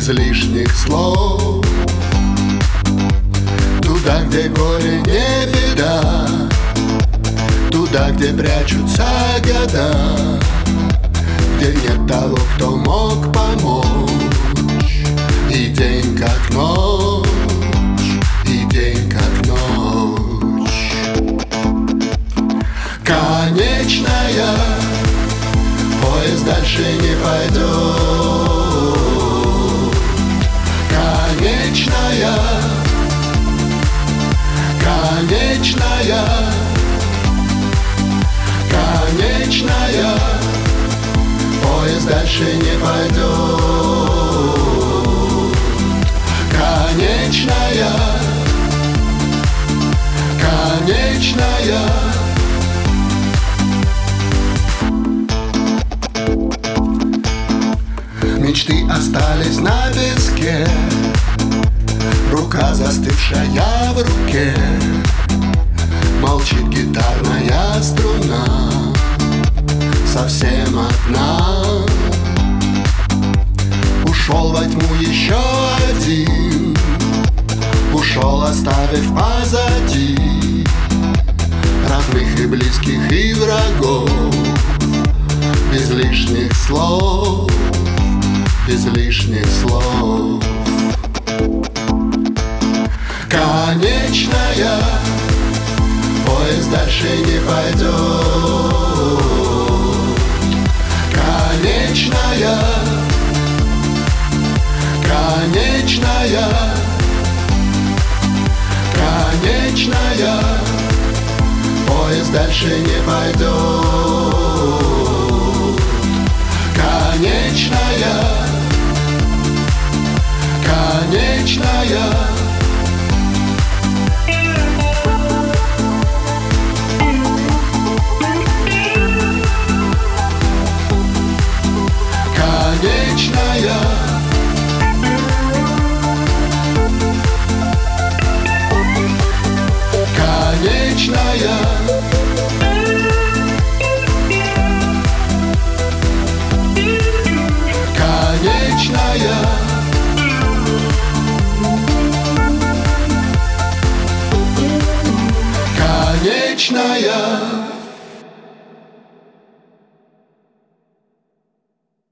без лишних слов. Туда, где горе не беда, туда, где прячутся года, где нет того, кто мог помочь. И день как ночь, и день как ночь. Конечная, поезд дальше не пойдет. Конечная, конечная, конечная, поезд дальше не пойдет. Конечная, конечная. Мечты остались на песке, рука застывшая в руке, молчит гитарная струна, совсем одна. Ушел во тьму еще один, ушел, оставив позади родных и близких и врагов. Без лишних слов, без лишних слов. Конечная, поезд дальше не пойдет. Конечная, конечная, конечная, поезд дальше не пойдет. Конечная, конечная. Конечная, конечная, конечная, конечная.